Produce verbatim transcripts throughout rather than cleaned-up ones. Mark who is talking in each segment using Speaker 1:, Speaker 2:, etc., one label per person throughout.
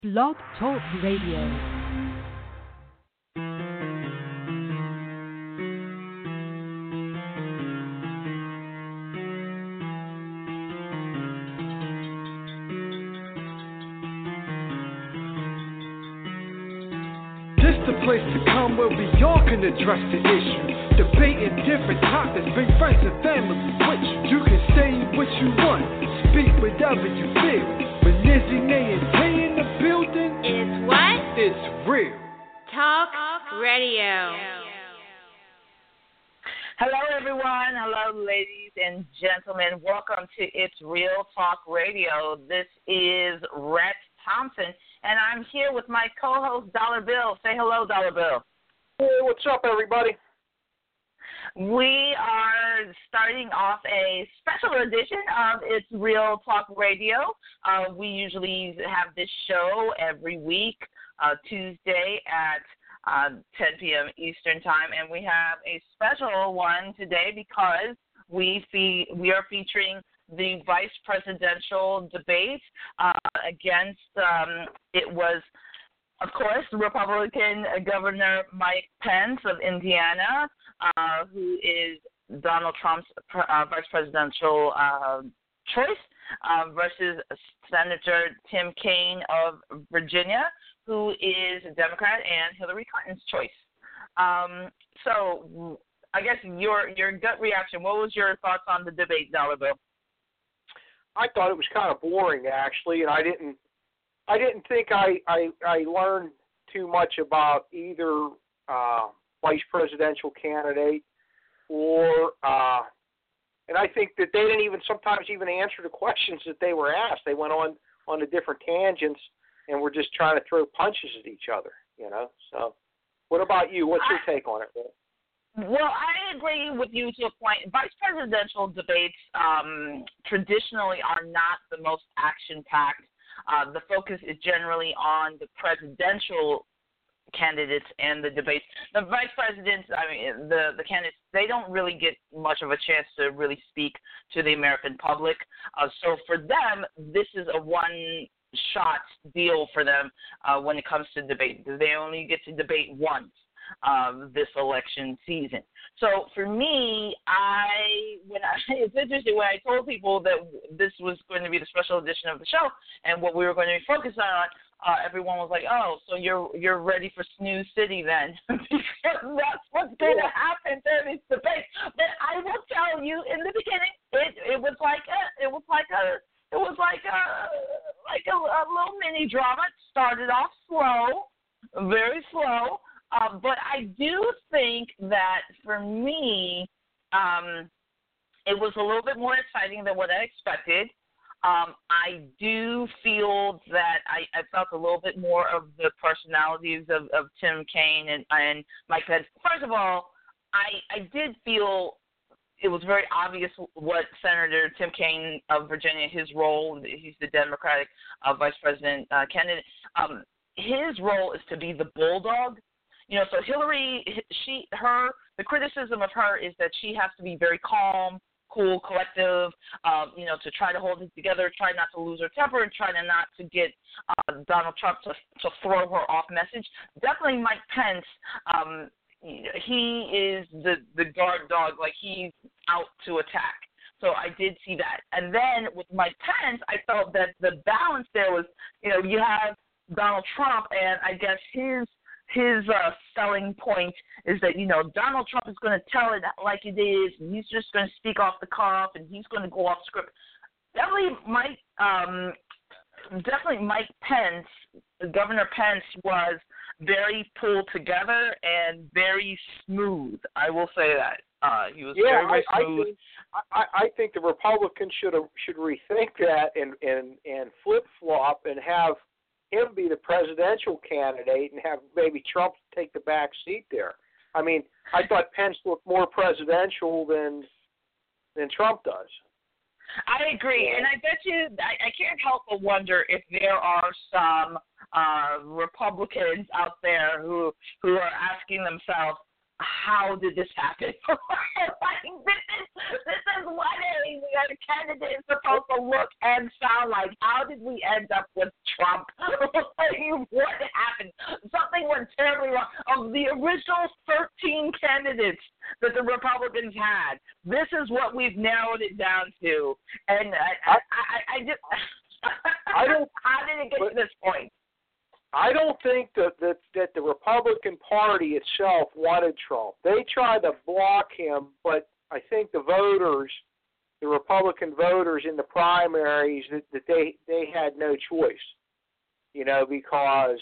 Speaker 1: Blog Talk Radio.
Speaker 2: The place to come where we all can address the issue, debating different topics, bring friends and family with you. You can say what you want, speak whatever you feel. When Lizzie, Nay, and Tay in the building,
Speaker 3: it's what?
Speaker 2: It's real.
Speaker 3: Talk Radio.
Speaker 4: Hello, everyone. Hello, ladies and gentlemen. Welcome to It's Real Talk Radio. This is Rhett Thompson, and I'm here with my co-host, Dollar Bill. Say hello, Dollar Bill.
Speaker 5: Hey, what's up, everybody?
Speaker 4: We are starting off a special edition of It's Real Talk Radio. Uh, we usually have this show every week, uh, Tuesday at uh, ten p.m. Eastern Time, and we have a special one today because we fe- we are featuring the vice presidential debate uh, against, um, it was, of course, Republican Governor Mike Pence of Indiana, uh, who is Donald Trump's uh, vice presidential uh, choice, uh, versus Senator Tim Kaine of Virginia, who is a Democrat, and Hillary Clinton's choice. Um, so I guess your your gut reaction, what was your thoughts on the debate, Dollar Bill?
Speaker 5: I thought it was kind of boring, actually, and I didn't. I didn't think I I, I learned too much about either uh, vice presidential candidate or, uh, and I think that they didn't even sometimes even answer the questions that they were asked. They went on on the different tangents and were just trying to throw punches at each other, you know. So, what about you? What's your take on it, Bill?
Speaker 4: Well, I agree with you to a point. Vice presidential debates um, traditionally are not the most action-packed. Uh, the focus is generally on the presidential candidates and the debates. The vice presidents, I mean, the, the candidates, they don't really get much of a chance to really speak to the American public. Uh, so for them, this is a one-shot deal for them uh, when it comes to debate. They only get to debate once. Um, this election season. So for me, I when I it's interesting when I told people that this was going to be the special edition of the show and what we were going to be focused on, uh, everyone was like, "Oh, so you're you're ready for Snooze City then?" Because that's what's going to happen during this debate. But I will tell you, in the beginning, it it was like a, it was like a it was like a like a, a little mini drama. It started off slow, very slow. Uh, but I do think that for me, um, it was a little bit more exciting than what I expected. Um, I do feel that I, I felt a little bit more of the personalities of, of Tim Kaine and, and Mike Pence. First of all, I, I did feel it was very obvious what Senator Tim Kaine of Virginia, his role, he's the Democratic uh, vice president uh, candidate, um, his role is to be the bulldog. You know, so Hillary, she, her, the criticism of her is that she has to be very calm, cool, collective, um, you know, to try to hold it together, try not to lose her temper, and try to not to get uh, Donald Trump to, to throw her off message. Definitely Mike Pence, um, he is the, the guard dog, like he's out to attack. So I did see that. And then with Mike Pence, I felt that the balance there was, you know, you have Donald Trump, and I guess his His uh, selling point is that, you know, Donald Trump is going to tell it like it is, and he's just going to speak off the cuff, and he's going to go off script. Definitely Mike, um, definitely Mike Pence, Governor Pence, was very pulled together and very smooth. I will say that. Uh, he was
Speaker 5: yeah,
Speaker 4: very, very
Speaker 5: I,
Speaker 4: smooth.
Speaker 5: I think, I, I think the Republicans should should rethink that and, and, and flip-flop and have him be the presidential candidate and have maybe Trump take the back seat there. I mean, I thought Pence looked more presidential than than Trump does.
Speaker 4: I agree,
Speaker 5: yeah.
Speaker 4: and I bet you, I, I can't help but wonder if there are some uh, Republicans out there who who are asking themselves, how did this happen? Like, this is this is what a, a candidate is supposed to look and sound like. How did we end up with Trump? What happened? Something went terribly wrong. Of the original thirteen candidates that the Republicans had, this is what we've narrowed it down to. And I, I, I, I just,
Speaker 5: I don't.
Speaker 4: How did it get to this point?
Speaker 5: I don't think that, that that the Republican Party itself wanted Trump. They tried to block him, but I think the voters, the Republican voters in the primaries, that, that they, they had no choice, you know, because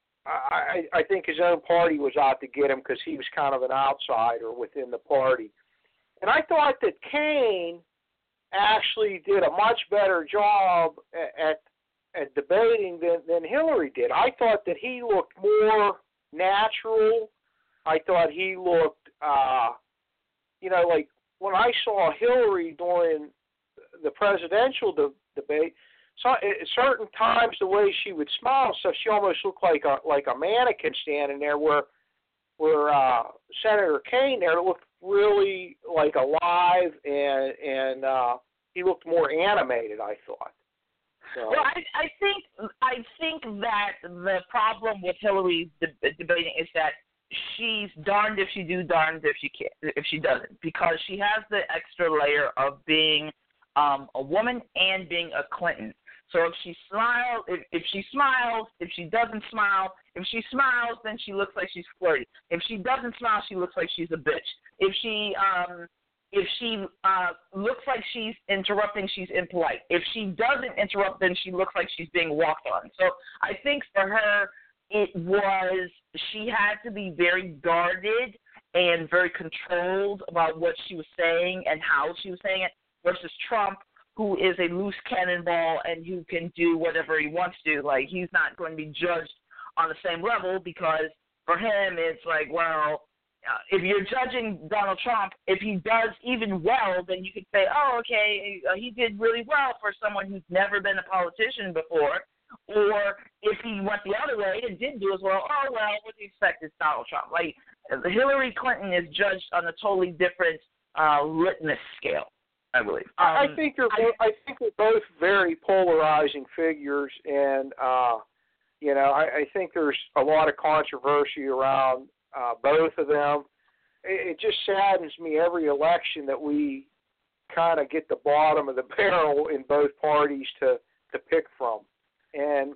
Speaker 5: I, I think his own party was out to get him because he was kind of an outsider within the party. And I thought that Kaine actually did a much better job at, at at debating than, than Hillary did. I thought that he looked more natural. I thought he looked, uh, you know, like when I saw Hillary during the presidential de- debate, so at certain times the way she would smile and stuff, she almost looked like a like a mannequin standing there. Where where uh, Senator Kaine there looked really like alive and and uh, he looked more animated, I thought. So.
Speaker 4: Well, I, I think I think that the problem with Hillary de- debating is that she's darned if she do, darned if she can if she doesn't, because she has the extra layer of being um, a woman and being a Clinton. So if she smiles, if, if she smiles, if she doesn't smile, if she smiles, then she looks like she's flirty. If she doesn't smile, she looks like she's a bitch. If she um, If she uh, looks like she's interrupting, she's impolite. If she doesn't interrupt, then she looks like she's being walked on. So I think for her, it was she had to be very guarded and very controlled about what she was saying and how she was saying it, versus Trump, who is a loose cannonball and who can do whatever he wants to. Like, he's not going to be judged on the same level because for him it's like, well, Uh, if you're judging Donald Trump, if he does even well, then you could say, oh, okay, uh, he did really well for someone who's never been a politician before. Or if he went the other way and didn't do as well, oh, well, what do you expect? It's Donald Trump. Like, Hillary Clinton is judged on a totally different uh, litmus scale, I believe. Um,
Speaker 5: I think they're both, I think they're both very polarizing figures, and uh, you know, I, I think there's a lot of controversy around Uh, both of them. It, it just saddens me every election that we kind of get the bottom of the barrel in both parties to, to pick from. And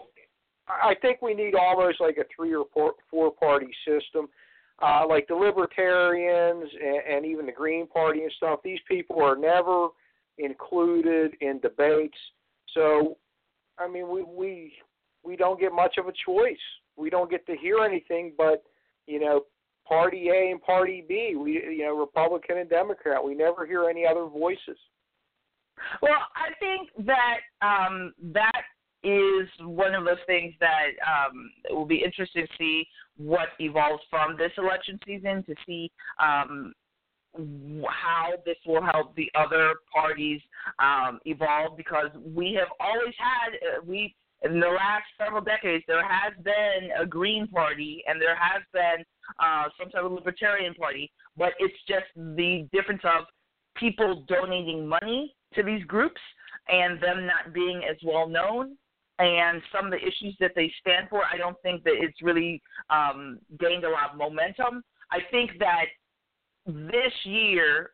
Speaker 5: I think we need almost like a three or four, four party system. Uh, like the Libertarians and, and even the Green Party and stuff, these people are never included in debates. So, I mean, we, we, we don't get much of a choice. We don't get to hear anything but, you know, Party A and Party B, we, you know, Republican and Democrat. We never hear any other voices.
Speaker 4: Well, I think that um, that is one of those things that um, it will be interesting to see what evolves from this election season, to see um, how this will help the other parties um, evolve, because we have always had uh, we. In the last several decades, there has been a Green Party and there has been uh, some type of Libertarian Party, but it's just the difference of people donating money to these groups and them not being as well known, and some of the issues that they stand for. I don't think that it's really um, gained a lot of momentum. I think that this year,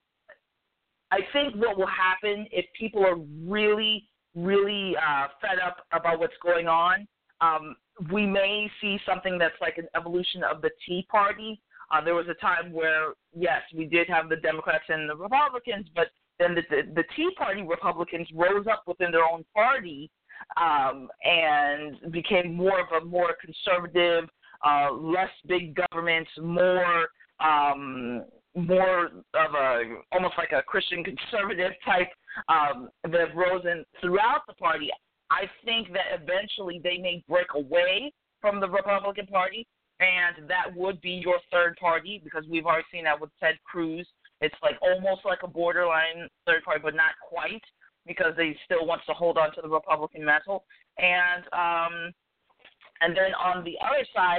Speaker 4: I think what will happen if people are really really uh, fed up about what's going on, um, we may see something that's like an evolution of the Tea Party. Uh, there was a time where, yes, we did have the Democrats and the Republicans, but then the, the, the Tea Party Republicans rose up within their own party um, and became more of a more conservative, uh, less big governments, more um, more of a almost like a Christian conservative type um, that have risen throughout the party. I think that eventually they may break away from the Republican Party, and that would be your third party, because we've already seen that with Ted Cruz. It's like almost like a borderline third party, but not quite, because they still wants to hold on to the Republican mantle. And um, and then on the other side,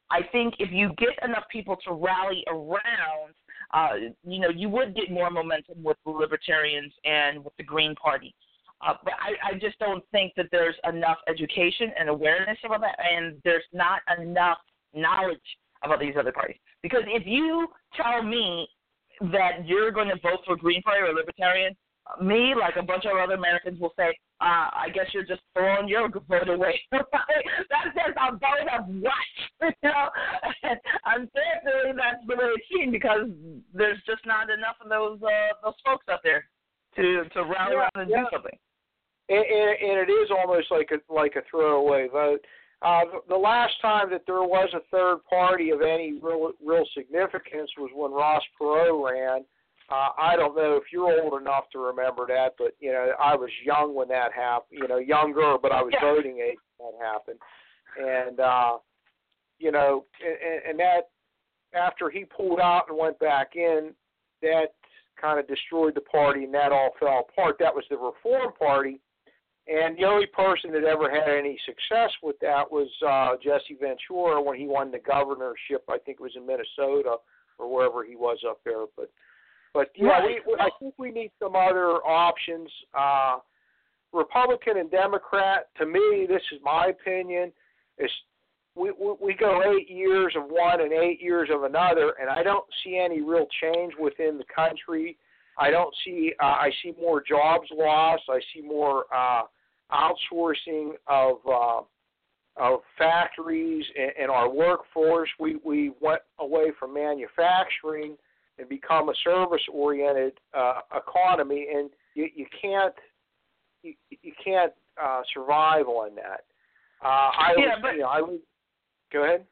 Speaker 4: I think if you get enough people to rally around, uh, you know, you would get more momentum with the Libertarians and with the Green Party. Uh, but I, I just don't think that there's enough education and awareness about that, and there's not enough knowledge about these other parties. Because if you tell me that you're going to vote for Green Party or Libertarian, me, like a bunch of other Americans, will say, uh, I guess you're just throwing your vote away. That's just a vote of what? You know? And unfortunately, that's the way it's seen because there's just not enough of those uh, those folks out there to, to rally
Speaker 5: yeah,
Speaker 4: around and
Speaker 5: yeah.
Speaker 4: do something.
Speaker 5: And, and, and it is almost like a like a throwaway vote. Uh, the last time that there was a third party of any real real significance was when Ross Perot ran. Uh, I don't know if you're old enough to remember that, but you know I was young when that happened. You know, younger, but I was
Speaker 4: yeah.
Speaker 5: voting age when that happened. And uh, you know, and, and that after he pulled out and went back in, that kind of destroyed the party, and that all fell apart. That was the Reform Party. And the only person that ever had any success with that was uh, Jesse Ventura when he won the governorship. I think it was in Minnesota or wherever he was up there. But, but yeah,
Speaker 4: right.
Speaker 5: we, we, I think we need some other options. Uh, Republican and Democrat, to me, this is my opinion, is we, we, we go eight years of one and eight years of another, and I don't see any real change within the country. I don't see. Uh, I see more jobs lost. I see more uh, outsourcing of uh, of factories and, and our workforce. We we went away from manufacturing and become a service-oriented uh, economy, and you, you can't you, you can't uh, survive on that. Uh, I
Speaker 4: yeah,
Speaker 5: was,
Speaker 4: but
Speaker 5: you know, I would go ahead.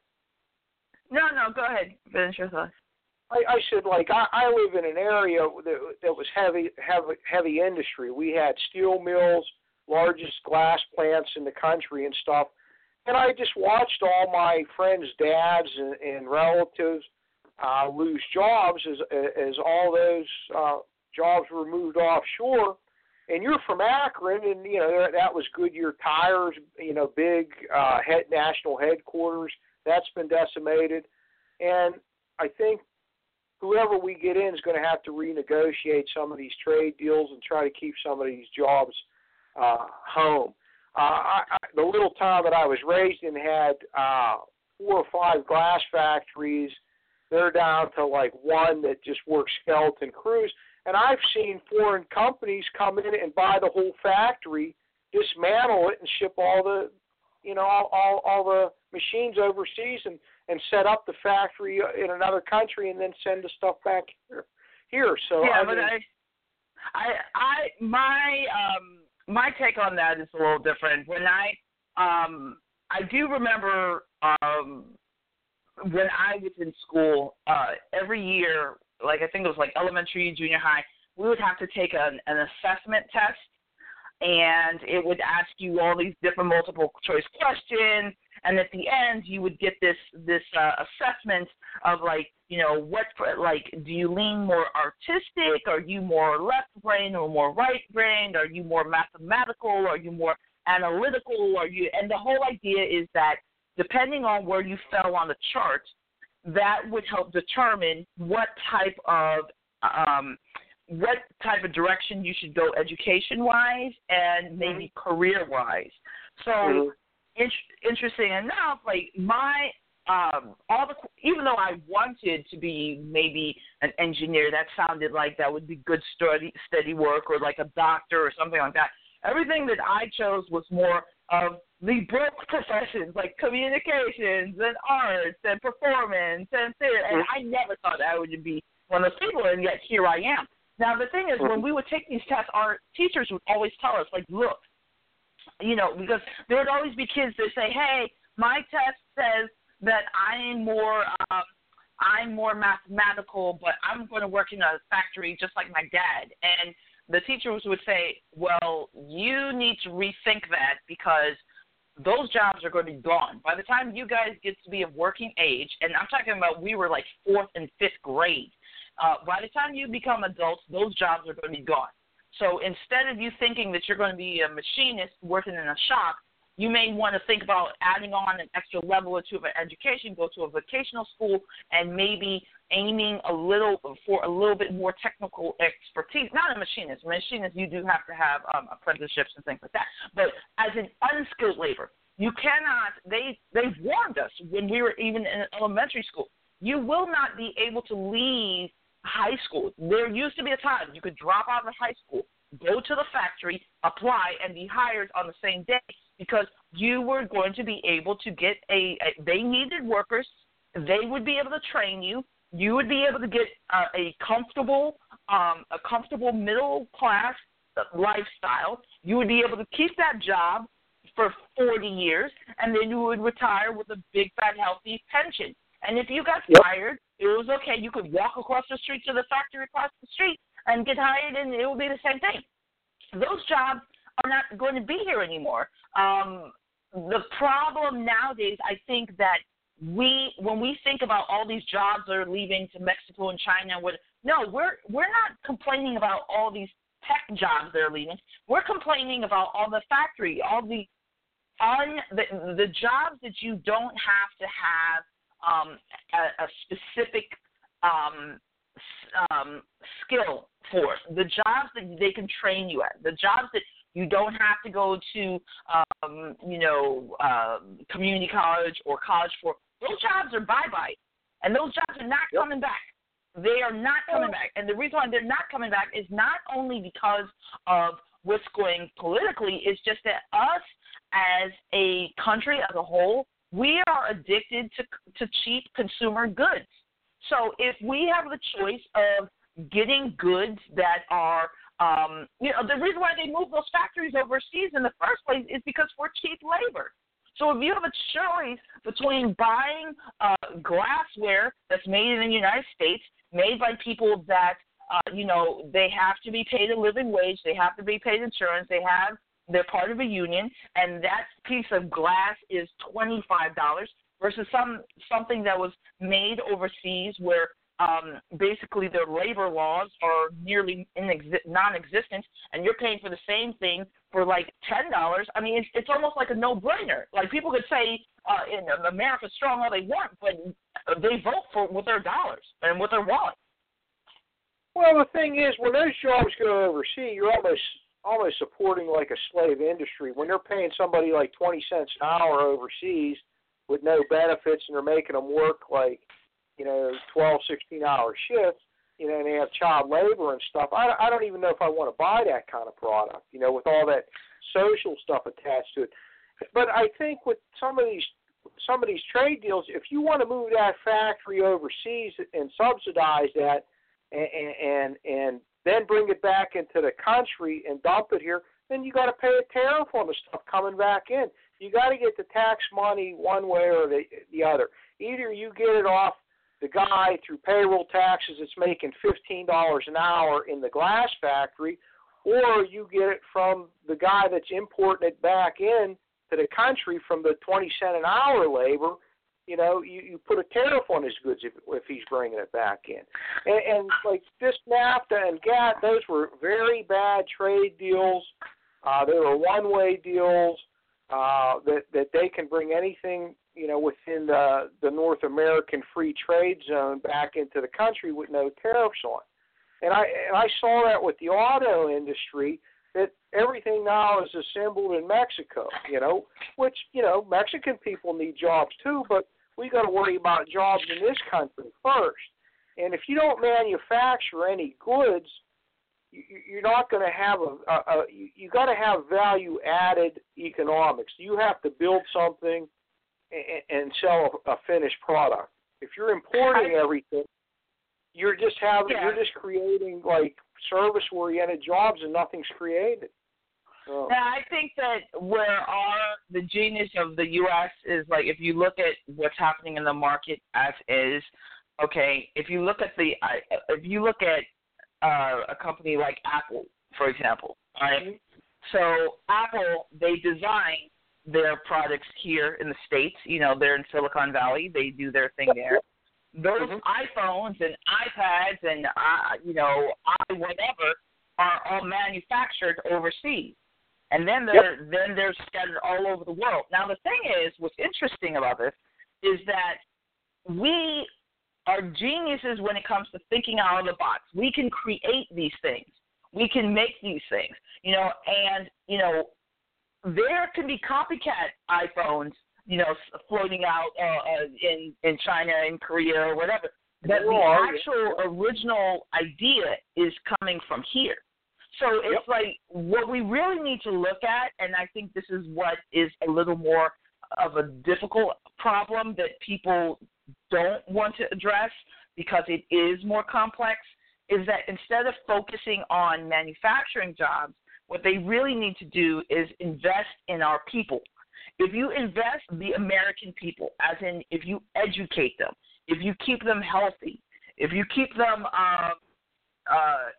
Speaker 4: No, no, go ahead. Finish your thoughts.
Speaker 5: I, I said, like, I, I live in an area that, that was heavy, heavy, heavy industry. We had steel mills, largest glass plants in the country and stuff. And I just watched all my friends' dads and, and relatives uh, lose jobs as as all those uh, jobs were moved offshore. And you're from Akron, and, you know, that was Goodyear Tires, you know, big uh, head, national headquarters. That's been decimated. And I think whoever we get in is going to have to renegotiate some of these trade deals and try to keep some of these jobs uh, home. Uh, I, I, the little town that I was raised in had uh, four or five glass factories. They're down to like one that just works skeleton crews. And I've seen foreign companies come in and buy the whole factory, dismantle it, and ship all the, you know, all all, all the machines overseas and, and set up the factory in another country and then send the stuff back here. Here, so
Speaker 4: yeah,
Speaker 5: I
Speaker 4: but
Speaker 5: mean,
Speaker 4: I, I, I, my, um, my take on that is a little different. When I, um, I do remember, um, when I was in school, uh, every year, like I think it was like elementary, junior high, we would have to take an, an assessment test, and it would ask you all these different multiple choice questions, and at the end you would get this this uh, assessment of like, you know, what, like, do you lean more artistic? Are you more left brain or more right brain? Are you more mathematical? Are you more analytical? Are you? And the whole idea is that depending on where you fell on the chart, that would help determine what type of um, what type of direction you should go education-wise and maybe mm-hmm. career-wise. So, mm-hmm. in- interesting enough, like my um, all the even though I wanted to be maybe an engineer, that sounded like that would be good steady steady work, or like a doctor or something like that. Everything that I chose was more of the broke professions, like communications and arts and performance and theater. And I never thought I would be one of those people, and yet here I am. Now, the thing is, when we would take these tests, our teachers would always tell us, like, look, you know, because there would always be kids that say, hey, my test says that I'm more um, I'm more mathematical, but I'm going to work in a factory just like my dad. And the teachers would say, well, you need to rethink that because those jobs are going to be gone. By the time you guys get to be of working age, and I'm talking about we were like fourth and fifth grade, uh, by the time you become adults, those jobs are going to be gone. So instead of you thinking that you're going to be a machinist working in a shop, you may want to think about adding on an extra level or two of an education, go to a vocational school, and maybe aiming a little for a little bit more technical expertise. Not a machinist. Machinist, you do have to have um, apprenticeships and things like that. But as an unskilled labor, you cannot. They they've warned us when we were even in elementary school. You will not be able to leave high school. There used to be a time you could drop out of high school, go to the factory, apply, and be hired on the same day because you were going to be able to get a, a they needed workers. They would be able to train you. You would be able to get uh, a comfortable, um, a comfortable middle class lifestyle. You would be able to keep that job for forty years, and then you would retire with a big, fat, healthy pension. And if you got
Speaker 5: Yep.
Speaker 4: fired, it was okay. You could walk across the street to the factory across the street and get hired, and it would be the same thing. Those jobs are not going to be here anymore. Um, the problem nowadays, I think that we, when we think about all these jobs that are leaving to Mexico and China, with, no, we're we're not complaining about all these tech jobs that are leaving. We're complaining about all the factory, all the un, the, the jobs that you don't have to have um, a, a specific um, um, skill for, the jobs that they can train you at, the jobs that you don't have to go to, um, you know, uh, community college or college for. Those jobs are bye-bye, and those jobs are not
Speaker 5: Yep.
Speaker 4: coming back. They are not coming back. And the reason why they're not coming back is not only because of what's going politically, it's just that us as a country as a whole, we are addicted to to cheap consumer goods. So if we have the choice of getting goods that are, um, you know, the reason why they move those factories overseas in the first place is because we're cheap labor. So if you have a choice between buying uh, glassware that's made in the United States, made by people that, uh, you know, they have to be paid a living wage, they have to be paid insurance, they have, they're part of a union, and that piece of glass is twenty-five dollars versus some something that was made overseas where um, basically their labor laws are nearly inexi- non-existent, and you're paying for the same thing for like ten dollars. I mean, it's, it's almost like a no-brainer. Like people could say uh, in America strong all they want, but they vote for with their dollars and with their wallet.
Speaker 5: Well, the thing is, when those jobs go overseas, you're almost almost supporting like a slave industry. When they're paying somebody like twenty cents an hour overseas with no benefits, and they're making them work like, you know, twelve, sixteen-hour shifts, you know, and they have child labor and stuff, I, I don't even know if I want to buy that kind of product, you know, with all that social stuff attached to it. But I think with some of these some of these trade deals, if you want to move that factory overseas and subsidize that and and, and then bring it back into the country and dump it here, then you got to pay a tariff on the stuff coming back in. You got to get the tax money one way or the, the other. Either you get it off the guy through payroll taxes that's making fifteen dollars an hour in the glass factory, or you get it from the guy that's importing it back in to the country from the twenty cent an hour labor. You know, you, you put a tariff on his goods if, if he's bringing it back in. And, and like this NAFTA and GATT, those were very bad trade deals. Uh, they were one-way deals uh, that, that they can bring anything, you know, within the, the North American free trade zone back into the country with no tariffs on. And I and I saw that with the auto industry, that everything now is assembled in Mexico, you know, which, you know, Mexican people need jobs too, but we got to worry about jobs in this country first. And if you don't manufacture any goods, you, you're not going to have a, a, a you, you got to have value added economics. You have to build something and, and sell a, a finished product. If you're importing everything, you're just having yeah. you're just creating like service-oriented jobs and nothing's created. Oh.
Speaker 4: Now, I think that where our the genius of the U S is, like, if you look at what's happening in the market as is, okay, if you look at the if you look at uh, a company like Apple, for example, all right? Mm-hmm. So Apple, they design their products here in the States. You know, they're in Silicon Valley. They do their thing there. Those mm-hmm. iPhones and iPads and, uh, you know, i whatever are all manufactured overseas. And then they're yep. then they're scattered all over the world. Now the thing is, what's interesting about this is that we are geniuses when it comes to thinking out of the box. We can create these things. We can make these things. You know, and you know, there can be copycat iPhones, you know, floating out uh, in in China and Korea or whatever. But the actual original idea is coming from here. So it's yep. like what we really need to look at, and I think this is what is a little more of a difficult problem that people don't want to address because it is more complex, is that instead of focusing on manufacturing jobs, what they really need to do is invest in our people. If you invest the American people, as in if you educate them, if you keep them healthy, if you keep them um, uh,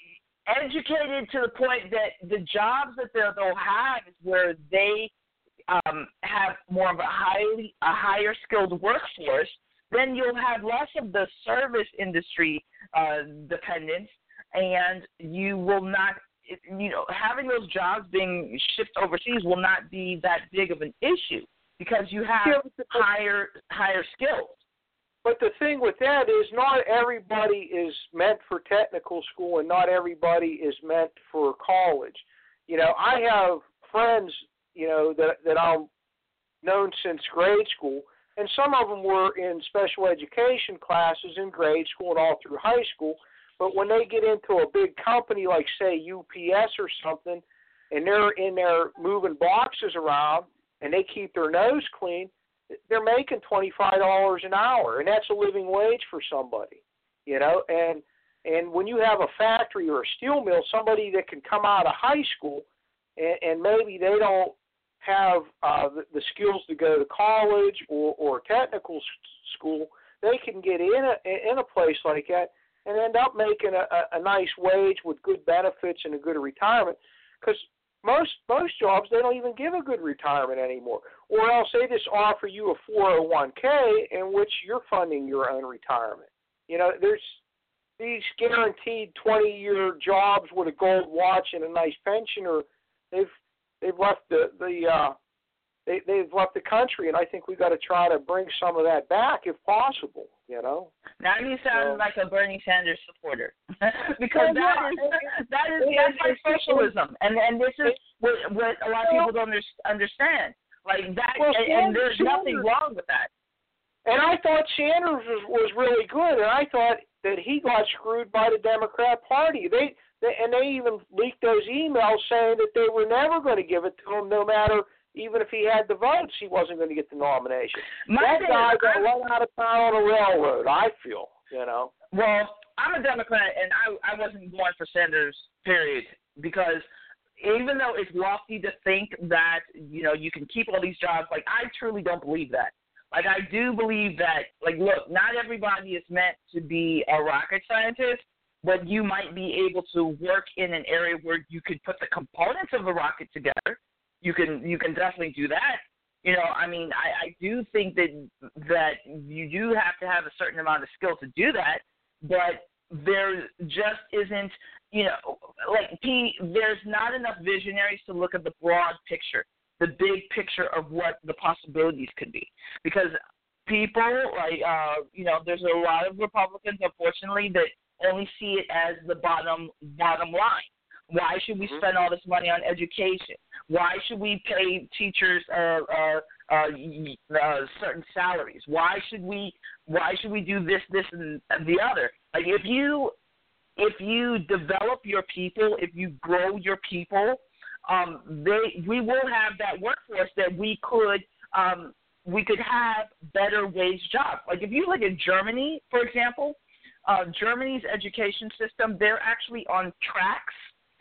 Speaker 4: educated to the point that the jobs that they'll, they'll have is where they um, have more of a highly a higher skilled workforce, then you'll have less of the service industry uh, dependence, and you will not, you know, having those jobs being shipped overseas will not be that big of an issue because you have higher higher skills.
Speaker 5: But the thing with that is not everybody is meant for technical school and not everybody is meant for college. You know, I have friends, you know, that that I've known since grade school, and some of them were in special education classes in grade school and all through high school. But when they get into a big company like, say, U P S or something, and they're in there moving boxes around and they keep their nose clean, they're making twenty-five dollars an hour, and that's a living wage for somebody, you know. And and when you have a factory or a steel mill, somebody that can come out of high school and, and maybe they don't have uh, the, the skills to go to college or, or technical school, they can get in a, in a place like that and end up making a, a, a nice wage with good benefits and a good retirement, because Most most jobs, they don't even give a good retirement anymore. Or else they just offer you a four oh one k in which you're funding your own retirement. You know, there's these guaranteed twenty-year jobs with a gold watch and a nice pension, or they've they've left the the uh, they they've left the country, and I think we've got to try to bring some of that back if possible. You know. Now
Speaker 4: you sound so, like a Bernie Sanders supporter, because that is that is the anti-socialism, and and this is what, what a lot of people don't understand. Like that, well, and, and there's nothing wrong with that.
Speaker 5: And I thought Sanders was, was really good, and I thought that he got screwed by the Democrat Party. They, they and they even leaked those emails saying that they were never going to give it to him, no matter. Even if he had the votes, he wasn't going to get the nomination. My that guy got run out of town on a railroad, I feel, you know.
Speaker 4: Well, I'm a Democrat, and I, I wasn't going for Sanders, period, because even though it's lofty to think that, you know, you can keep all these jobs, like, I truly don't believe that. Like, I do believe that, like, look, not everybody is meant to be a rocket scientist, but you might be able to work in an area where you could put the components of a rocket together. You can you can definitely do that. You know, I mean, I, I do think that that you do have to have a certain amount of skill to do that, but there just isn't, you know, like P, there's not enough visionaries to look at the broad picture, the big picture of what the possibilities could be. Because people, like, uh, you know, there's a lot of Republicans, unfortunately, that only see it as the bottom bottom line. Why should we spend all this money on education? Why should we pay teachers uh, uh, uh, uh, certain salaries? Why should we? Why should we do this, this, and the other? Like if you, if you develop your people, if you grow your people, um, they we will have that workforce that we could um, we could have better wage jobs. Like if you look at Germany, for example, uh, Germany's education system, they're actually on tracks.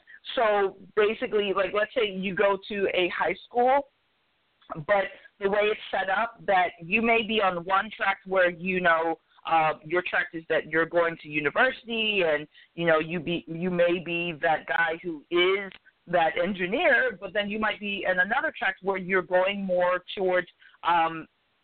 Speaker 4: So basically, like let's say you go to a high school, but the way it's set up that you may be on one track where, you know, uh, your track is that you're going to university and, you know, you be you may be that guy who is that engineer, but then you might be in another track where you're going more towards um,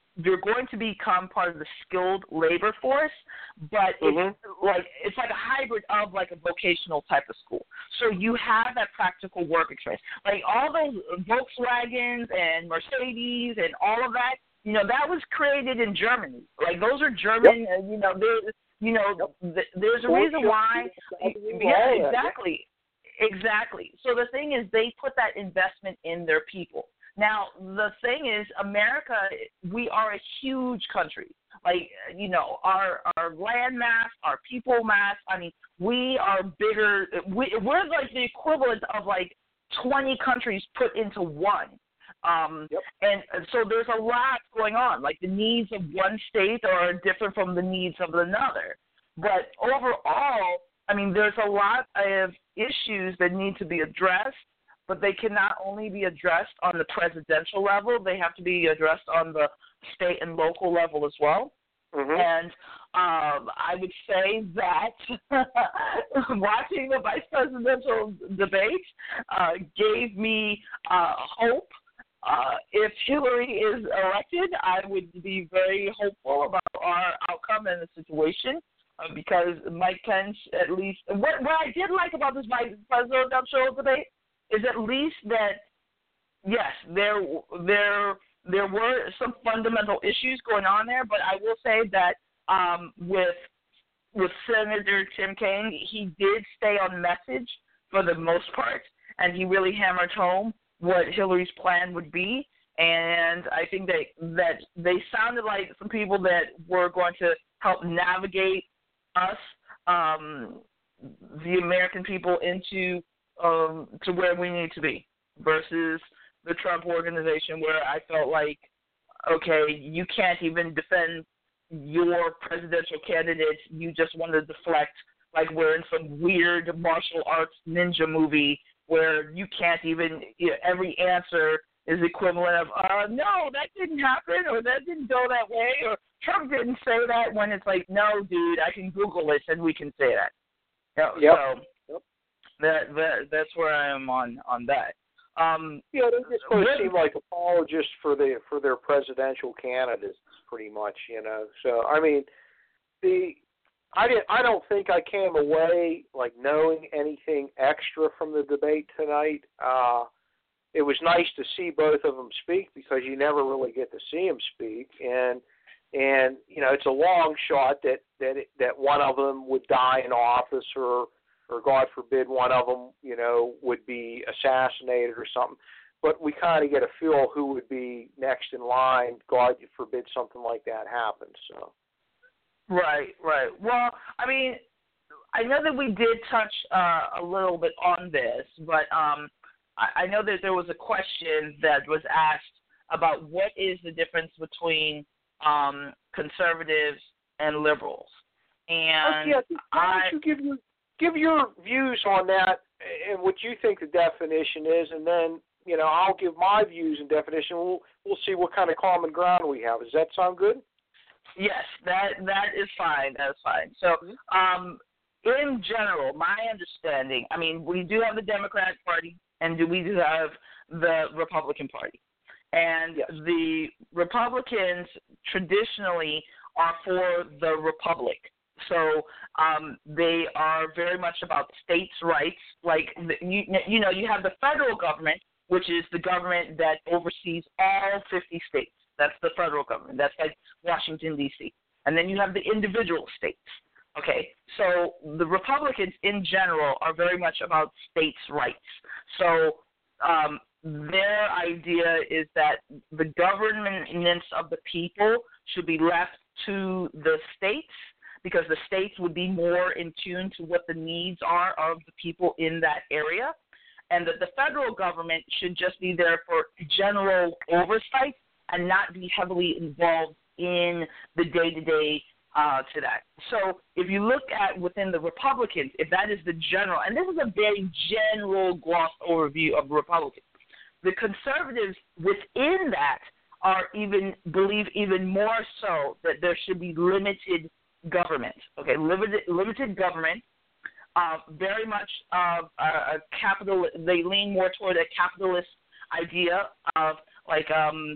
Speaker 4: you're going to become part of the skilled labor force, but
Speaker 5: Mm-hmm.
Speaker 4: it's like it's like a hybrid of like a vocational type of school. So you have that practical work experience. Like all those Volkswagens and Mercedes and all of that, you know, that was created in Germany. Like those are German,
Speaker 5: Yep.
Speaker 4: uh, you know, there, you know,
Speaker 5: Yep.
Speaker 4: th- there's a reason why.
Speaker 5: All
Speaker 4: Yeah,
Speaker 5: that,
Speaker 4: exactly. Exactly. So the thing is, they put that investment in their people. Now, the thing is, America, we are a huge country. Like, you know, our our land mass, our people mass, I mean, we are bigger. We, we're like the equivalent of like twenty countries put into one. Um,
Speaker 5: Yep.
Speaker 4: and, and so there's a lot going on. Like the needs of one state are different from the needs of another. But overall, I mean, there's a lot of issues that need to be addressed, but they can not only be addressed on the presidential level, they have to be addressed on the state and local level as well.
Speaker 5: Mm-hmm.
Speaker 4: And um, I would say that watching the vice presidential debate uh, gave me uh, hope. Uh, if Hillary is elected, I would be very hopeful about our outcome in the situation. Uh, because Mike Pence, at least, what, what I did like about this vice presidential debate is at least that, yes, there there there were some fundamental issues going on there, but I will say that um, with with Senator Tim Kaine, he did stay on message for the most part, and he really hammered home what Hillary's plan would be. And I think that that they sounded like some people that were going to help navigate us, um, the American people, into um, to where we need to be, versus the Trump organization, where I felt like, okay, you can't even defend your presidential candidates. You just want to deflect, like we're in some weird martial arts ninja movie where you can't even, you know, every answer is equivalent of, uh, no, that didn't happen, or that didn't go that way, or Trump didn't say that, when it's like, no, dude, I can Google it and we can say that. You know,
Speaker 5: Yep.
Speaker 4: So
Speaker 5: Yep.
Speaker 4: that, that that's where I am on, on that. Um,
Speaker 5: Yeah, they just sort of
Speaker 4: with-
Speaker 5: seem like apologists for the for their presidential candidates, pretty much, you know. So I mean, the I didn't I don't think I came away like knowing anything extra from the debate tonight. Uh, it was nice to see both of them speak, because you never really get to see them speak, and and you know, it's a long shot that that it, that one of them would die in office, or or God forbid one of them, you know, would be assassinated or something. But we kind of get a feel who would be next in line. God forbid something like that happens. So.
Speaker 4: Right, right. Well, I mean, I know that we did touch uh, a little bit on this, but um, I, I know that there was a question that was asked about what is the difference between um, conservatives and liberals. And
Speaker 5: oh, yeah. Why
Speaker 4: I,
Speaker 5: don't you give your give your views on that and what you think the definition is, and then, you know, I'll give my views and definition. We'll we'll see what kind of common ground we have. Does that sound good?
Speaker 4: Yes, that that is fine. That's fine. So, um, in general, my understanding, I mean, we do have the Democratic Party, and do we do have the Republican Party. And
Speaker 5: yes.
Speaker 4: The Republicans traditionally are for the republic. So um, they are very much about states' rights. Like, you, you know, you have the federal government, which is the government that oversees all fifty states. That's the federal government. That's like Washington, D C And then you have the individual states. Okay, so the Republicans in general are very much about states' rights. So um, their idea is that the governance of the people should be left to the states, because the states would be more in tune to what the needs are of the people in that area, and that the federal government should just be there for general oversight and not be heavily involved in the day-to-day uh, to that. So if you look at within the Republicans, if that is the general, and this is a very general gloss overview of Republicans, the conservatives within that are even believe even more so that there should be limited government. Okay, limited limited government. Uh, very much uh, a, a capital. They lean more toward a capitalist idea of like um,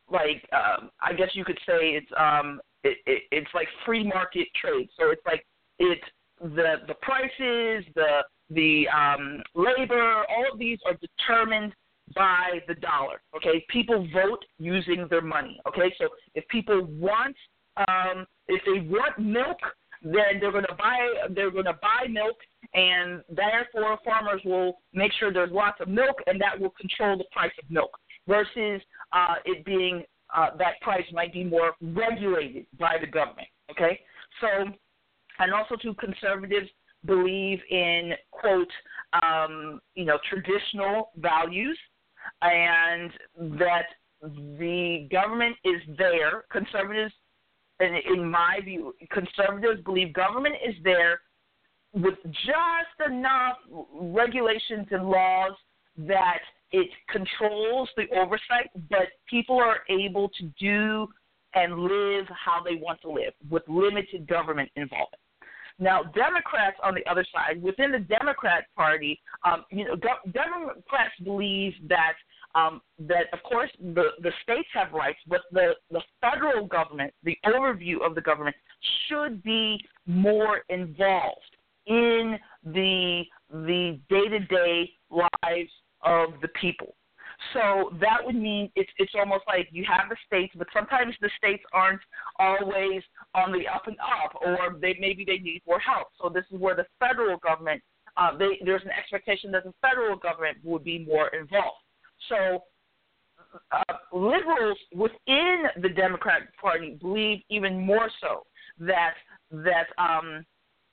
Speaker 4: like um, I guess you could say it's um, it, it, it's like free market trade. So it's like it's the the prices, the the um, labor, all of these are determined by the dollar. Okay, people vote using their money. Okay, so if people want um, if they want milk, then they're going to buy they're going to buy milk, and therefore farmers will make sure there's lots of milk, and that will control the price of milk. Versus uh, it being uh, that price might be more regulated by the government. Okay, so and also too, conservatives believe in quote um, you know traditional values, and that the government is there. Conservatives, in, in my view, conservatives believe government is there with just enough regulations and laws that it controls the oversight, but people are able to do and live how they want to live with limited government involvement. Now, Democrats on the other side, within the Democrat Party, um, you know, go- Democrats believe that um, that of course the, the states have rights, but the, the federal government, the overview of the government, should be more involved in the the day-to-day lives of the people. So that would mean it's it's almost like you have the states, but sometimes the states aren't always on the up and up, or they maybe they need more help. So this is where the federal government, uh, they, there's an expectation that the federal government would be more involved. So uh, liberals within the Democratic Party believe even more so that that um,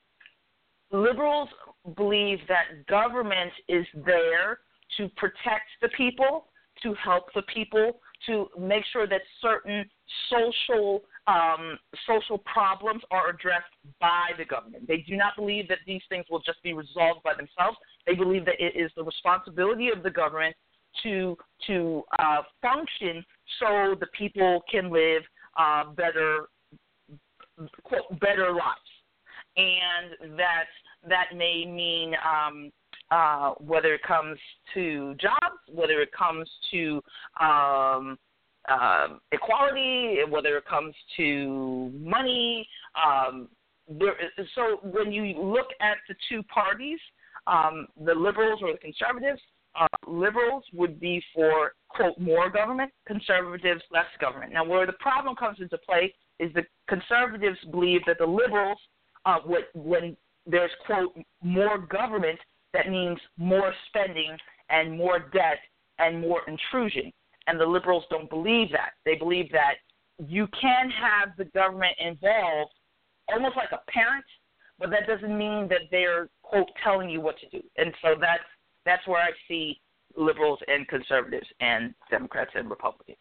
Speaker 4: liberals believe that government is there to protect the people, to help the people, to make sure that certain social um, social problems are addressed by the government. They do not believe that these things will just be resolved by themselves. They believe that it is the responsibility of the government to to uh, function so the people can live uh, better quote, better lives, and that that may mean um, Uh, whether it comes to jobs, whether it comes to um, uh, equality, whether it comes to money. Um, there, so when you look at the two parties, um, the liberals or the conservatives, uh, liberals would be for, quote, more government, conservatives, less government. Now, where the problem comes into play is the conservatives believe that the liberals, uh, when there's, quote, more government, that means more spending and more debt and more intrusion. And the liberals don't believe that. They believe that you can have the government involved almost like a parent, but that doesn't mean that they're, quote, telling you what to do. And so that's, that's where I see liberals and conservatives and Democrats and Republicans.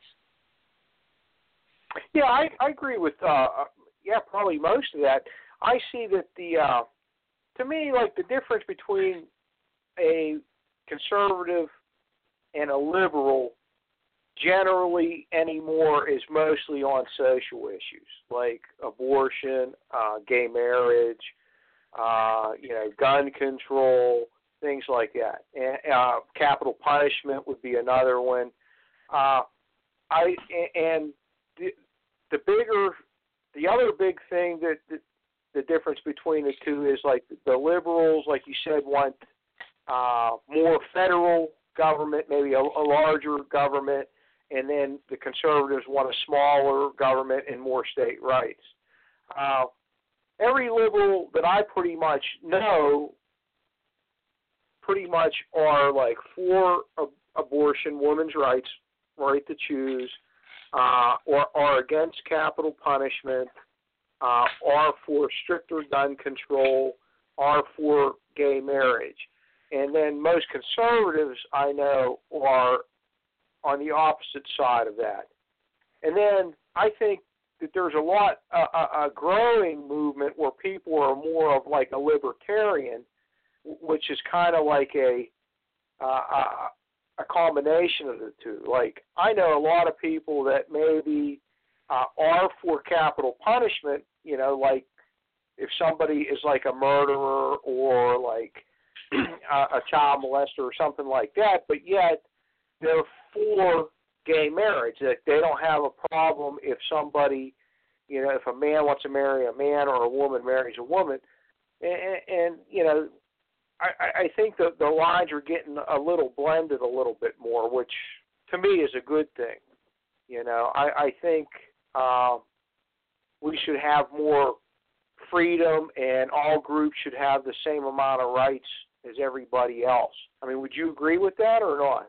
Speaker 5: Yeah, I, I agree with, uh, yeah, probably most of that. I see that the, uh, to me, like the difference between a conservative and a liberal generally anymore is mostly on social issues like abortion, uh, gay marriage, uh, you know, gun control, things like that. And uh, capital punishment would be another one. Uh, I and the, the bigger, the other big thing that, that the difference between the two is like the liberals, like you said, want uh, more federal government, maybe a, a larger government, and then the conservatives want a smaller government and more state rights. Uh, every liberal that I pretty much know pretty much are like for ab- abortion, women's rights, right to choose, uh, or are against capital punishment, uh, are for stricter gun control, are for gay marriage. And then most conservatives I know are on the opposite side of that. And then I think that there's a lot, a, a growing movement where people are more of like a libertarian, which is kind of like a, uh, a a combination of the two. Like I know a lot of people that maybe uh, are for capital punishment, you know, like if somebody is like a murderer or like a, a child molester or something like that, but yet they're for gay marriage. That they don't have a problem if somebody, you know, if a man wants to marry a man or a woman marries a woman. And, and you know, I, I think the, the lines are getting a little blended a little bit more, which to me is a good thing. You know, I, I think uh, we should have more freedom, and all groups should have the same amount of rights as everybody else. I mean, would you agree with that or not?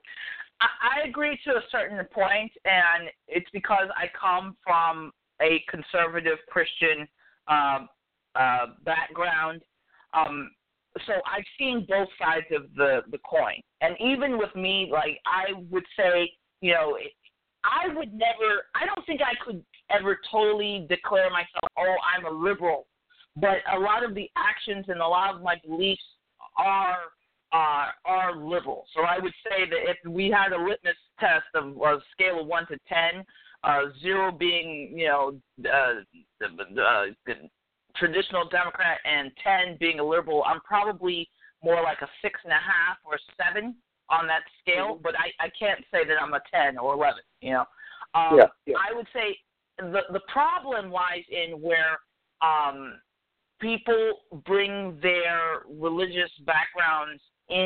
Speaker 4: I, I agree to a certain point, and it's because I come from a conservative Christian um, uh, background. Um, so I've seen both sides of the, the coin. And even with me, like, I would say, you know, I would never, I don't think I could ever totally declare myself, oh, I'm a liberal. But a lot of the actions and a lot of my beliefs are uh, are liberal. So I would say that if we had a litmus test of a scale of one to ten, uh, zero being, you know, uh, the, uh, the traditional Democrat and ten being a liberal, I'm probably more like a six and a half or seven on that scale. Mm-hmm. But I, I can't say that I'm a ten or eleven. You know, um,
Speaker 5: yeah, yeah.
Speaker 4: I would say the the problem lies in where um, people bring their religious backgrounds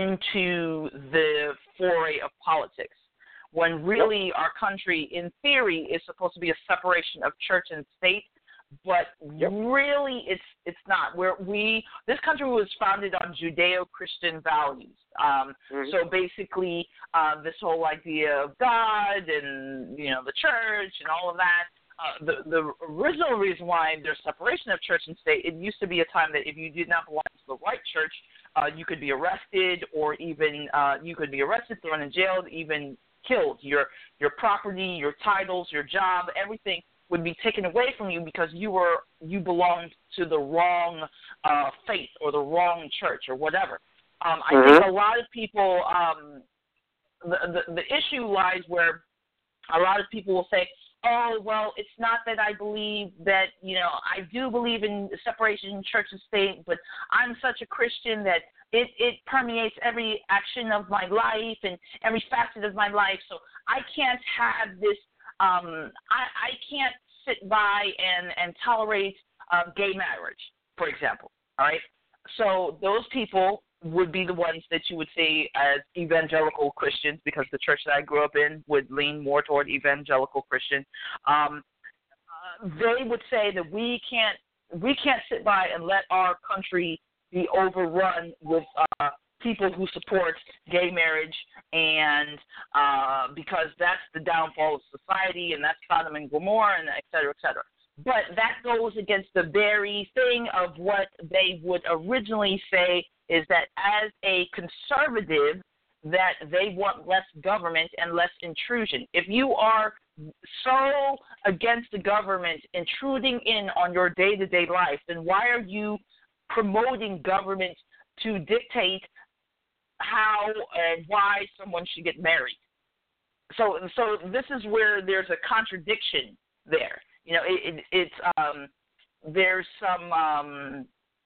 Speaker 4: into the foray of politics, when really our country, in theory, is supposed to be a separation of church and state, but yep. really it's it's not. Where we this country was founded on Judeo-Christian values. Um, mm-hmm. So basically, uh, this whole idea of God and you know the church and all of that. Uh, the, the original reason why there's separation of church and state, it used to be a time that if you did not belong to the right church, uh, you could be arrested or even uh, you could be arrested, thrown in jail, even killed. Your your property, your titles, your job, everything would be taken away from you because you were you belonged to the wrong uh, faith or the wrong church or whatever. Um, I mm-hmm. think a lot of people, um, the, the the issue lies where a lot of people will say, oh, well, it's not that I believe that, you know, I do believe in separation in church and state, but I'm such a Christian that it, it permeates every action of my life and every facet of my life. So I can't have this, um, I, I can't sit by and, and tolerate uh, gay marriage, for example, all right? So those people would be the ones that you would see as evangelical Christians, because the church that I grew up in would lean more toward evangelical Christian. Um, uh, they would say that we can't we can't sit by and let our country be overrun with uh, people who support gay marriage, and uh, because that's the downfall of society, and that's Sodom and Gomorrah, and et cetera, et cetera. But that goes against the very thing of what they would originally say is that as a conservative, that they want less government and less intrusion. If you are so against the government intruding in on your day-to-day life, then why are you promoting government to dictate how and why someone should get married? So, so this is where there's a contradiction there. You know, it, it, it's um, there's some. Um,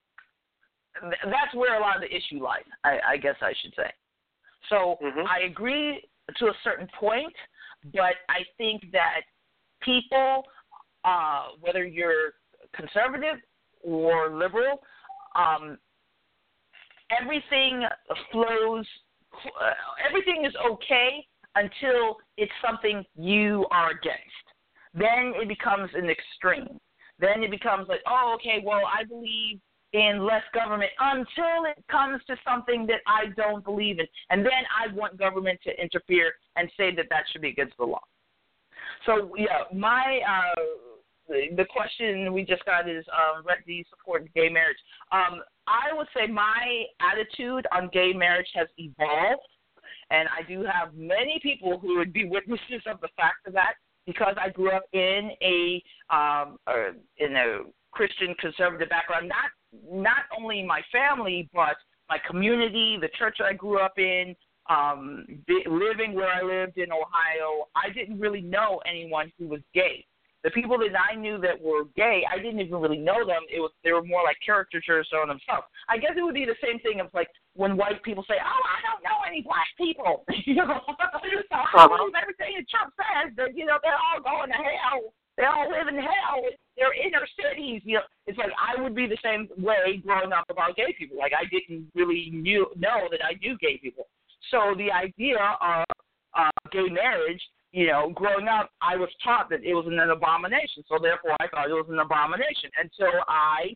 Speaker 4: that's where a lot of the issue lies, I, I guess I should say. So mm-hmm. I agree to a certain point, but I think that people, uh, whether you're conservative or liberal, um, everything flows. Uh, everything is okay until it's something you are against. Then it becomes an extreme. Then it becomes like, oh, okay, well, I believe in less government until it comes to something that I don't believe in. And then I want government to interfere and say that that should be against the law. So, yeah, my uh, the, the question we just got is, uh, do you support gay marriage? Um, I would say my attitude on gay marriage has evolved, and I do have many people who would be witnesses of the fact of that, because I grew up in a um, uh, in a Christian conservative background. Not not only my family, but my community, the church I grew up in, um, be, living where I lived in Ohio. I didn't really know anyone who was gay. The people that I knew that were gay, I didn't even really know them. It was they were more like caricatures on themselves. I guess it would be the same thing of like when white people say, "Oh, I don't know any black people," you know, so I believe everything that Trump says. That you know, they're all going to hell. They all live in hell. They're inner cities. You know, it's like I would be the same way growing up about gay people. Like I didn't really knew know that I knew gay people. So the idea of uh, gay marriage, you know, growing up, I was taught that it was an abomination. So therefore, I thought it was an abomination until I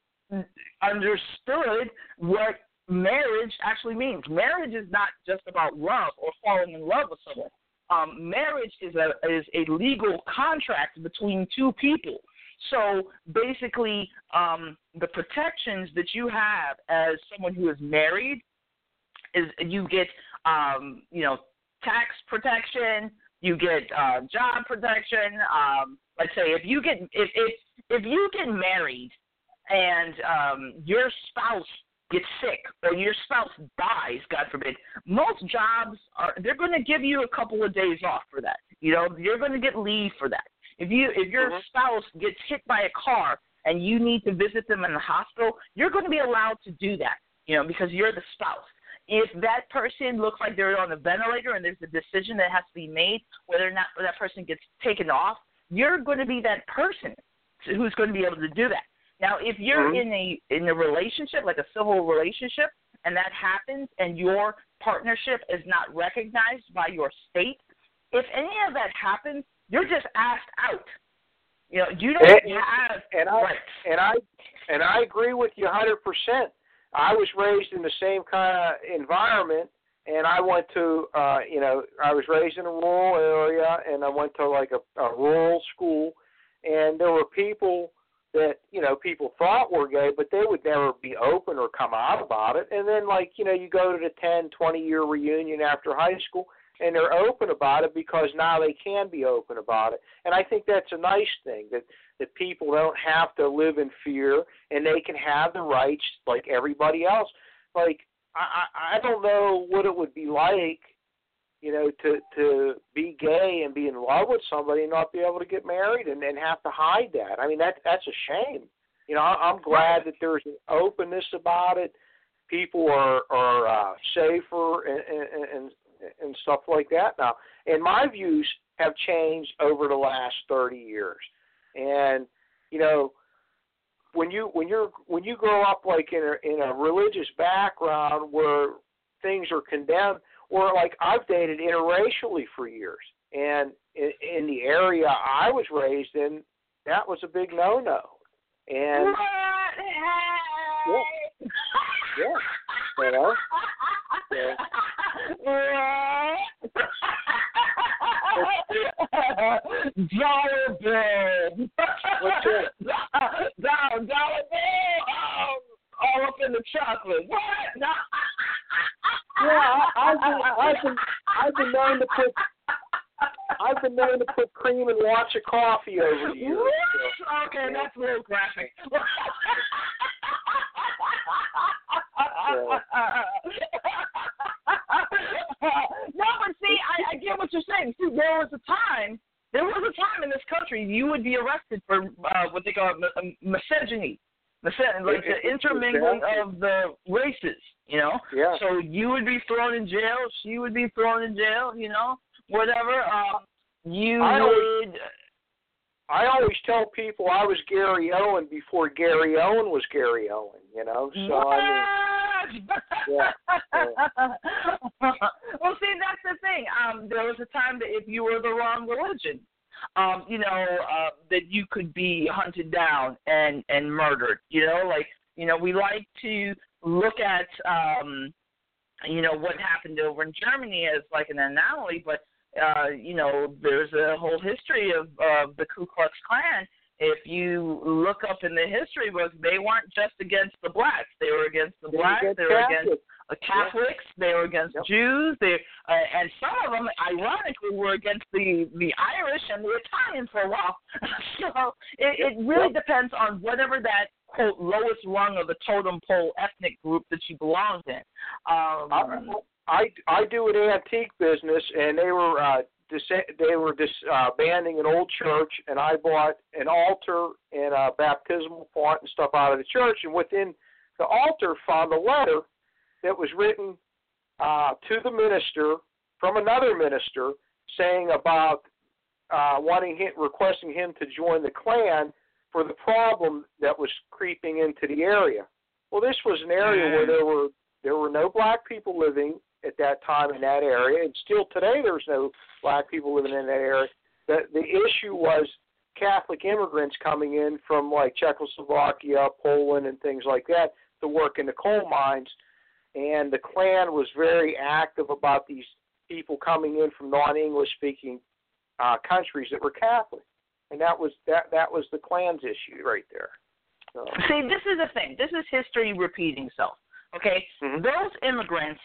Speaker 4: understood what marriage actually means. Marriage is not just about love or falling in love with someone. Um, marriage is a is a legal contract between two people. So basically, um, the protections that you have as someone who is married is you get, um, you know, tax protection, you get uh, job protection. Um, let's say if you get if if if you get married and um, your spouse gets sick or your spouse dies, God forbid, most jobs are they're going to give you a couple of days off for that. You know, you're going to get leave for that. If you if your mm-hmm. spouse gets hit by a car and you need to visit them in the hospital, you're going to be allowed to do that. You know, because you're the spouse. If that person looks like they're on a ventilator and there's a decision that has to be made whether or not that person gets taken off, you're going to be that person who's going to be able to do that. Now, if you're mm-hmm. in a in a relationship, like a civil relationship, and that happens and your partnership is not recognized by your state, if any of that happens, you're just asked out. You know, you don't
Speaker 5: and,
Speaker 4: have
Speaker 5: and I,
Speaker 4: rights.
Speaker 5: And I, and I agree with you one hundred percent. I was raised in the same kind of environment, and I went to, uh, you know, I was raised in a rural area, and I went to like a, a rural school, and there were people that, you know, people thought were gay, but they would never be open or come out about it. And then, like, you know, you go to the ten, twenty-year reunion after high school, and they're open about it because now they can be open about it. And I think that's a nice thing, that, that people don't have to live in fear, and they can have the rights like everybody else. Like, I, I don't know what it would be like, you know, to to be gay and be in love with somebody and not be able to get married and, and have to hide that. I mean, that that's a shame. You know, I'm glad that there's an openness about it. People are are uh, safer and, and and and stuff like that now. And my views have changed over the last thirty years. And you know, when you when you're when you grow up like in a in a religious background where things are condemned. Or like I've dated interracially for years, and in, in the area I was raised in, that was a big no-no. And yeah, yeah, you know, yeah.
Speaker 4: Dollar bill.
Speaker 5: What's it?
Speaker 4: Dollar, dollar bill. Um, all up in the chocolate. What? No.
Speaker 5: Yeah, I, I've been, I've been, I've been known to put, I've been known to put cream and watch a coffee over the years. So.
Speaker 4: Okay, yeah. That's a little graphic. No, but see, I, I get what you're saying. See, there was a time, there was a time in this country you would be arrested for uh, what they call misogyny. The like the intermingling of the races, you know.
Speaker 5: Yeah.
Speaker 4: So you would be thrown in jail. She would be thrown in jail. You know, whatever. Uh, you
Speaker 5: I
Speaker 4: would.
Speaker 5: Always, I always tell people I was Gary Owen before Gary Owen was Gary Owen. You know. So
Speaker 4: what?
Speaker 5: I mean. Yeah. yeah.
Speaker 4: Well, see, that's the thing. Um, there was a time that if you were the wrong religion, Um, you know, uh, that you could be hunted down and, and murdered, you know, like, you know, we like to look at, um, you know, what happened over in Germany as like an anomaly, but, uh, you know, there's a whole history of uh, the Ku Klux Klan. If you look up in the history books, they weren't just against the blacks. They were against the blacks. They were against uh, Catholics. Yep. They were against yep. Jews. They uh, and some of them, ironically, were against the, the Irish and the Italian for a while. So it, it really yep. depends on whatever that, quote, lowest rung of the totem pole ethnic group that you belonged in. Um,
Speaker 5: I, I do an antique business, and they were uh, they were disbanding an old church, and I bought an altar and a baptismal font and stuff out of the church, and within the altar found a letter that was written uh, to the minister from another minister saying about uh, wanting him, requesting him to join the Klan for the problem that was creeping into the area. Well, this was an area where there were there were no black people living at that time in that area, and still today there's no black people living in that area. The the issue was Catholic immigrants coming in from like Czechoslovakia, Poland, and things like that to work in the coal mines, and the Klan was very active about these people coming in from non-English speaking uh, countries that were Catholic, and that was that that was the Klan's issue right there. So.
Speaker 4: See, this is the thing. This is history repeating itself. Okay,
Speaker 5: mm-hmm.
Speaker 4: Those immigrants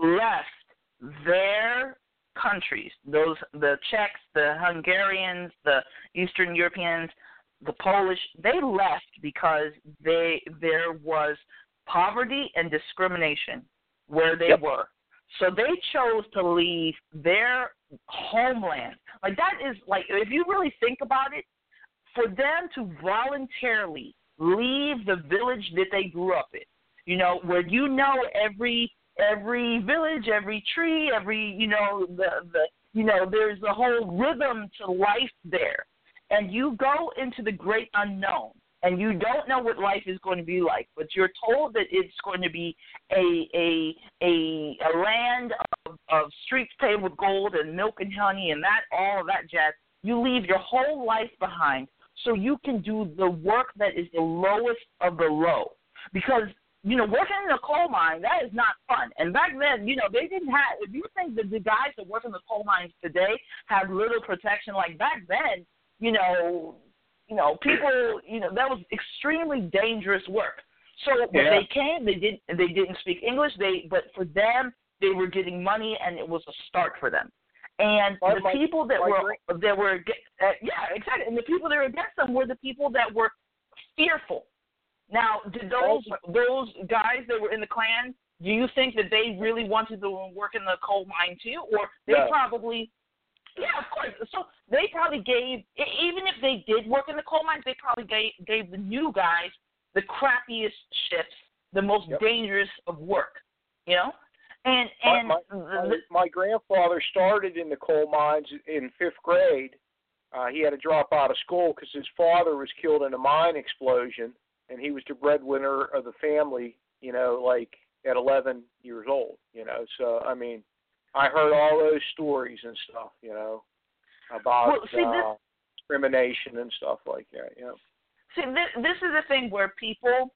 Speaker 4: left their countries. Those the Czechs, the Hungarians, the Eastern Europeans, the Polish. They left because they there was poverty and discrimination where they
Speaker 5: yep.
Speaker 4: were. So they chose to leave their homeland. Like that is like if you really think about it, for them to voluntarily leave the village that they grew up in, you know, where you know every every village, every tree, every you know the the you know there's a whole rhythm to life there, and you go into the great unknown, and you don't know what life is going to be like, but you're told that it's going to be a a a, a land of, of streets paved with gold and milk and honey and that all of that jazz. You leave your whole life behind so you can do the work that is the lowest of the low. Because, you know, working in a coal mine, that is not fun. And back then, you know, they didn't have, if you think that the guys that work in the coal mines today have little protection, like back then, you know, you know, people, you know, that was extremely dangerous work. So when
Speaker 5: yeah.
Speaker 4: they came, they didn't, they didn't speak English, They, but for them, they were getting money and it was a start for them. And
Speaker 5: my,
Speaker 4: the
Speaker 5: my,
Speaker 4: people that were
Speaker 5: dream.
Speaker 4: that were uh, yeah, exactly. And the people that were against them were the people that were fearful. Now, did those those guys that were in the Klan, do you think that they really wanted to work in the coal mine too, or they
Speaker 5: no.
Speaker 4: probably? Yeah, of course. So they probably gave, even if they did work in the coal mines, they probably gave gave the new guys the crappiest shifts, the most
Speaker 5: yep.
Speaker 4: dangerous of work. You know. And and
Speaker 5: my, my, my, my grandfather started in the coal mines in fifth grade. Uh, he had to drop out of school because his father was killed in a mine explosion, and he was the breadwinner of the family. You know, like at eleven years old. You know, so I mean, I heard all those stories and stuff. You know, about
Speaker 4: well, see,
Speaker 5: uh,
Speaker 4: this,
Speaker 5: discrimination and stuff like that. You know.
Speaker 4: See, this, this is the thing where people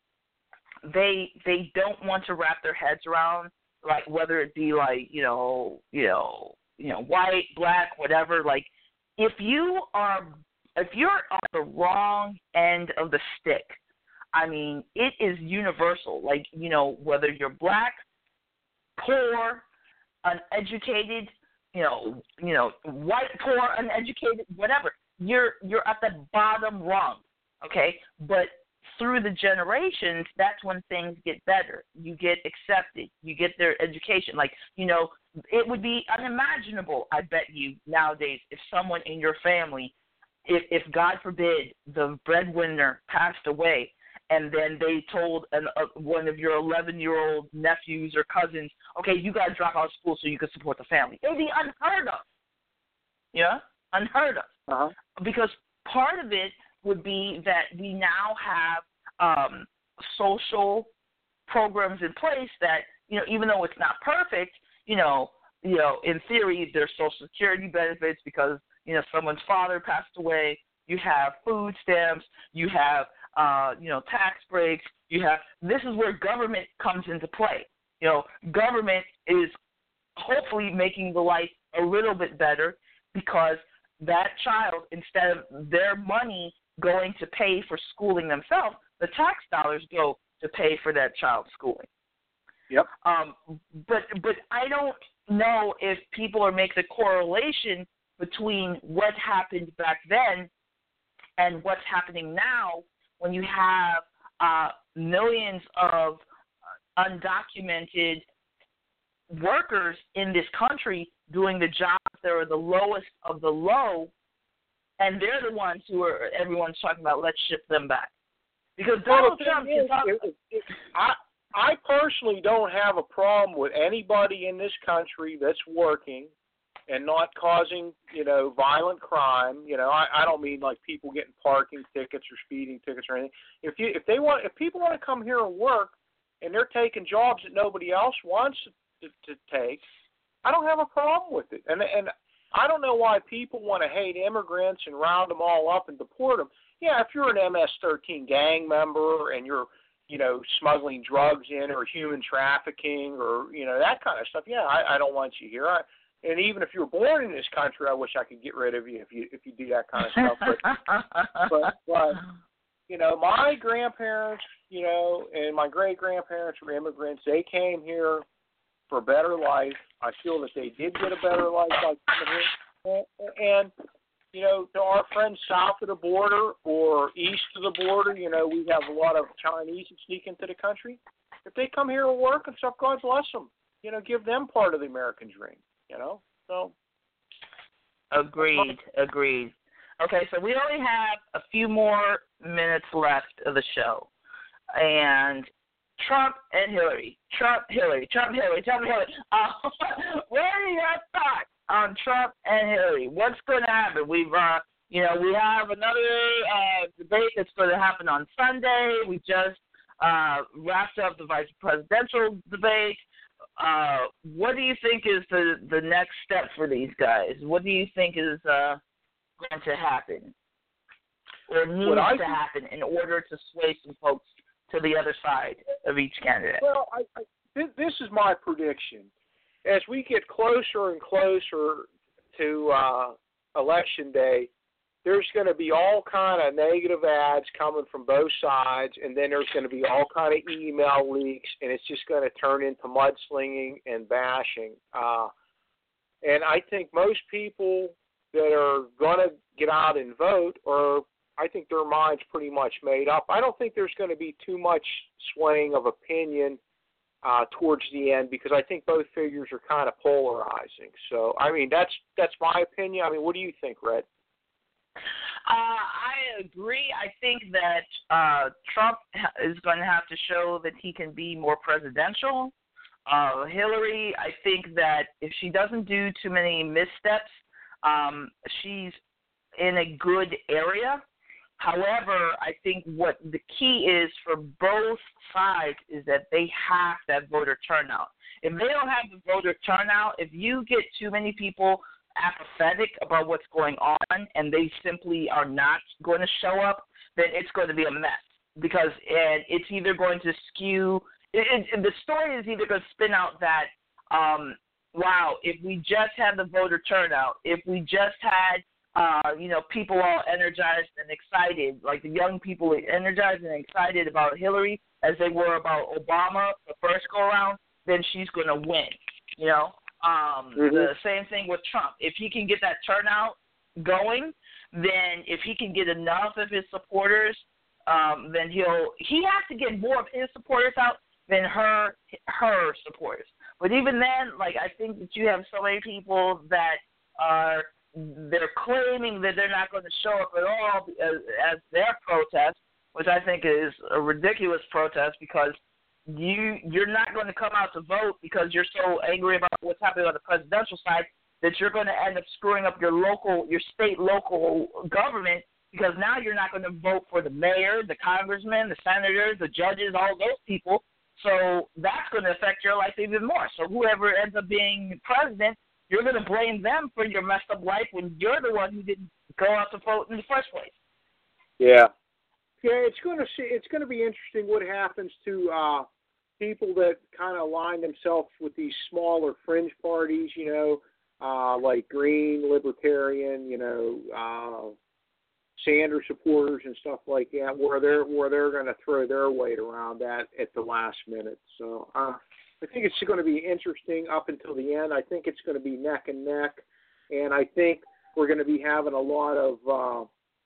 Speaker 4: they they don't want to wrap their heads around. Like whether it be like you know you know you know white, black, whatever. Like if you are if you're on the wrong end of the stick, I mean it is universal. Like you know whether you're black, poor, uneducated, you know you know white, poor, uneducated, whatever. You're you're at the bottom rung. Okay, but through the generations, that's when things get better. You get accepted. You get their education. Like, you know, it would be unimaginable, I bet you, nowadays, if someone in your family, if, if God forbid, the breadwinner passed away, and then they told an, uh, one of your eleven-year-old nephews or cousins, okay, you got to drop out of school so you can support the family. It would be unheard of. Yeah? Unheard of.
Speaker 5: Uh-huh.
Speaker 4: Because part of it would be that we now have um, social programs in place that, you know, even though it's not perfect, you know, you know, in theory, there's Social Security benefits because, you know, someone's father passed away. You have food stamps. You have, uh, you know, tax breaks. You have. This is where government comes into play. You know, government is hopefully making the life a little bit better because that child, instead of their money going to pay for schooling themselves, the tax dollars go to pay for that child's schooling.
Speaker 5: Yep.
Speaker 4: Um, but but I don't know if people are making the correlation between what happened back then and what's happening now when you have uh, millions of undocumented workers in this country doing the jobs that are the lowest of the low, and they're the ones who are everyone's talking about. Let's ship them back because Donald
Speaker 5: well,
Speaker 4: Trump
Speaker 5: is,
Speaker 4: is. Talk-
Speaker 5: it, it, I I personally don't have a problem with anybody in this country that's working and not causing, you know, violent crime. You know, I, I don't mean like people getting parking tickets or speeding tickets or anything. If you if they want if people want to come here and work and they're taking jobs that nobody else wants to, to take, I don't have a problem with it. And and I don't know why people want to hate immigrants and round them all up and deport them. Yeah, if you're an M S thirteen gang member and you're, you know, smuggling drugs in or human trafficking or, you know, that kind of stuff, yeah, I, I don't want you here. I, and even if you were born in this country, I wish I could get rid of you if you if you do that kind of stuff. But, but, but you know, my grandparents, you know, and my great-grandparents were immigrants. They came here for a better life. I feel that they did get a better life by coming here. And, you know, to our friends south of the border or east of the border, you know, we have a lot of Chinese that sneak into the country. If they come here and work and stuff, God bless them. You know, give them part of the American dream, you know. So.
Speaker 4: Agreed, agreed. Okay, so we only have a few more minutes left of the show. And Trump and Hillary, Trump, Hillary, Trump, Hillary, Trump, Hillary. Uh, what are your thoughts on Trump and Hillary? What's going to happen? We've, uh, you know, we have another uh, debate that's going to happen on Sunday. We just uh, wrapped up the vice presidential debate. Uh, what do you think is the, the next step for these guys? What do you think is uh, going to happen or needs
Speaker 5: I,
Speaker 4: to happen in order to sway some folks to the other side of each candidate?
Speaker 5: Well, I, I, this, this is my prediction. As we get closer and closer to uh, Election Day, there's going to be all kind of negative ads coming from both sides, and then there's going to be all kind of email leaks, and it's just going to turn into mudslinging and bashing. Uh, and I think most people that are going to get out and vote are, I think their mind's pretty much made up. I don't think there's going to be too much swaying of opinion uh, towards the end because I think both figures are kind of polarizing. So, I mean, that's that's my opinion. I mean, what do you think, Red?
Speaker 4: Uh, I agree. I think that uh, Trump is going to have to show that he can be more presidential. Uh, Hillary, I think that if she doesn't do too many missteps, um, she's in a good area. However, I think what the key is for both sides is that they have that voter turnout. If they don't have the voter turnout, if you get too many people apathetic about what's going on and they simply are not going to show up, then it's going to be a mess because and it's either going to skew it, it, the story is either going to spin out that um, wow, if we just had the voter turnout, if we just had uh, you know people all energized and excited, like the young people energized and excited about Hillary as they were about Obama the first go around, then she's going to win, you know. Um, mm-hmm. The same thing with Trump. If he can get that turnout going, then if he can get enough of his supporters, um, then he'll he has to get more of his supporters out than her her supporters. But even then, like I think that you have so many people that are they're claiming that they're not going to show up at all as, as their protest, which I think is a ridiculous protest because You you're not going to come out to vote because you're so angry about what's happening on the presidential side that you're going to end up screwing up your local, your state local government because now you're not going to vote for the mayor, the congressman, the senators, the judges, all those people. So that's going to affect your life even more. So whoever ends up being president, you're going to blame them for your messed up life when you're the one who didn't go out to vote in the first place.
Speaker 5: Yeah, yeah. It's going to see. It's going to be interesting what happens to. Uh, people that kind of align themselves with these smaller fringe parties, you know, uh, like Green, Libertarian, you know, uh, Sanders supporters and stuff like that, where they're where they're going to throw their weight around that at the last minute. So uh, I think it's going to be interesting up until the end. I think it's going to be neck and neck, and I think we're going to be having a lot of, uh,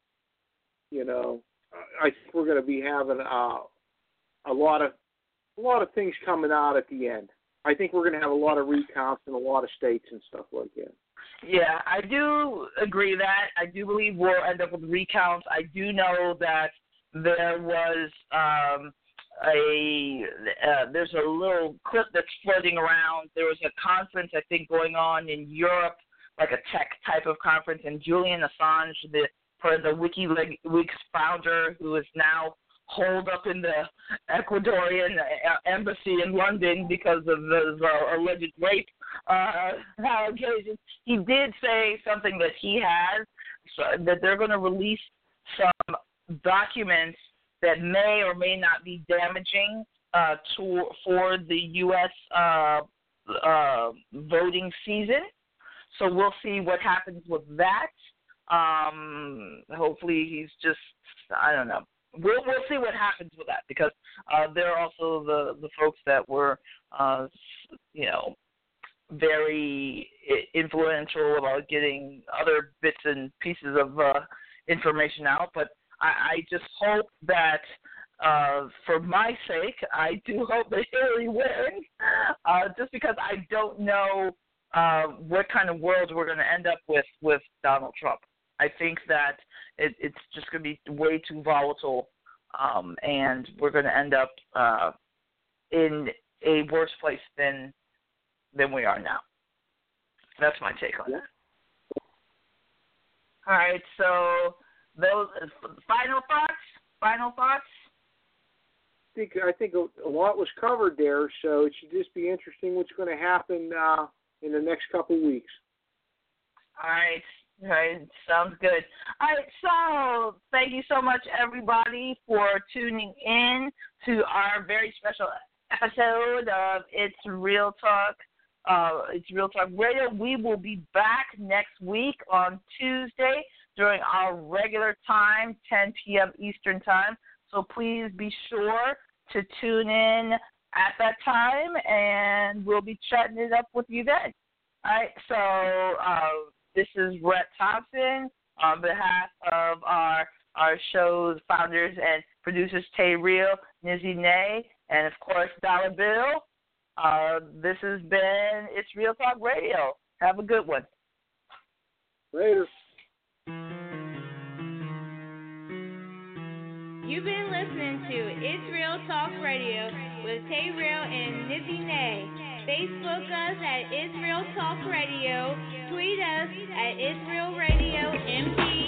Speaker 5: you know, I think we're going to be having uh, a lot of A lot of things coming out at the end. I think we're going to have a lot of recounts in a lot of states and stuff like that.
Speaker 4: Yeah, I do agree that. I do believe we'll end up with recounts. I do know that there was um, a uh, there's a little clip that's floating around. There was a conference, I think, going on in Europe, like a tech type of conference, and Julian Assange, the for the WikiLeaks founder, who is now holed up in the Ecuadorian embassy in London because of the, the alleged rape uh, allegations. He did say something that he has, so that they're going to release some documents that may or may not be damaging uh, to for the U S uh, uh, voting season. So we'll see what happens with that. Um, hopefully he's just, I don't know. We'll we'll see what happens with that, because uh, there are also the, the folks that were, uh, you know, very influential about getting other bits and pieces of uh, information out. But I, I just hope that, uh, for my sake, I do hope that Hillary wins, uh, just because I don't know uh, what kind of world we're going to end up with with Donald Trump. I think that it, it's just going to be way too volatile, um, and we're going to end up uh, in a worse place than than we are now. That's my take on that. All right, so those final thoughts. Final thoughts.
Speaker 5: I think I think a lot was covered there, so it should just be interesting what's going to happen uh, in the next couple of weeks.
Speaker 4: All right. All right, sounds good. All right, so thank you so much, everybody, for tuning in to our very special episode of It's Real Talk. Uh, it's Real Talk Radio. We will be back next week on Tuesday during our regular time, ten p.m. Eastern Time. So please be sure to tune in at that time, and we'll be chatting it up with you then. All right, so uh, this is Rhett Thompson on behalf of our our show's founders and producers, Tay Real, Nizzy Nay, and, of course, Dollar Bill. Uh, this has been It's Real Talk Radio. Have a good one.
Speaker 5: Later.
Speaker 3: You've been listening to It's Real Talk Radio with Tay Real and Nizzy Nay. Facebook us at It's Real Talk Radio. Tweet us at It's Real Radio M P.